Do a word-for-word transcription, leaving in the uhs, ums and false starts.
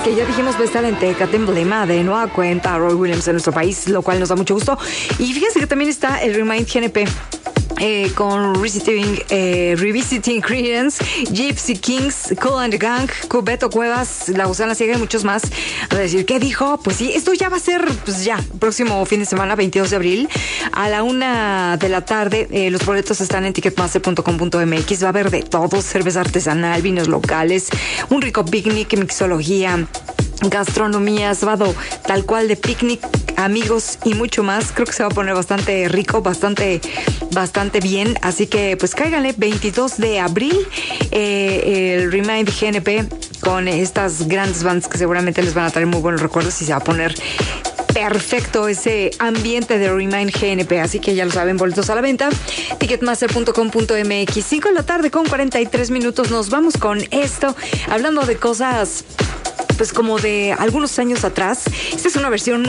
que ya dijimos va a estar en Tecate, emblema de nueva cuenta Roy Williams en nuestro país, lo cual nos da mucho gusto. Y fíjense que también está el Remind G N P. Eh, con Revisiting, eh, Revisiting Creedence, Gypsy Kings, Cool and the Gang, Beto Cuevas, La Gusana Ciega y muchos más. A decir, ¿qué dijo? Pues sí, esto ya va a ser, pues ya, próximo fin de semana, veintidós de abril, a la una de la tarde. Eh, los boletos están en ticketmaster punto com punto m x. Va a haber de todo: cerveza artesanal, vinos locales, un rico picnic, mixología, gastronomía, sábado tal cual de picnic, amigos y mucho más. Creo que se va a poner bastante rico, bastante, bastante bien. Así que pues cáiganle, veintidós de abril, eh, el Remind G N P con estas grandes bandas que seguramente les van a traer muy buenos recuerdos y se va a poner perfecto ese ambiente de Remind G N P. Así que ya lo saben, boletos a la venta, ticketmaster punto com punto m x. cinco de la tarde con cuarenta y tres minutos. Nos vamos con esto, hablando de cosas pues como de algunos años atrás. Esta es una versión